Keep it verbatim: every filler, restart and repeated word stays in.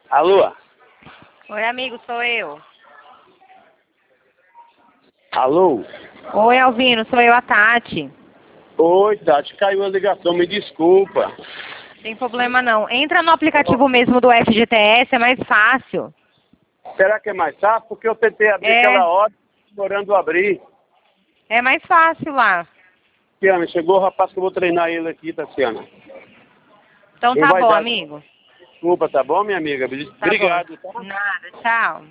Alô? Oi, amigo, sou eu. Alô? Oi, Alvino, sou eu, a Tati. Oi, Tati, caiu a ligação, me desculpa. Tem problema não. Entra no aplicativo mesmo do F G T S, é mais fácil. Será que é mais fácil? Porque eu tentei abrir É. aquela hora, demorando abrir. É mais fácil lá. Tatiana, chegou o rapaz que eu vou treinar ele aqui, Tatiana. Então Quem tá vai bom, dar amigo. desculpa, tá bom, minha amiga? Tá Obrigado, tá? bom. Nada, tchau.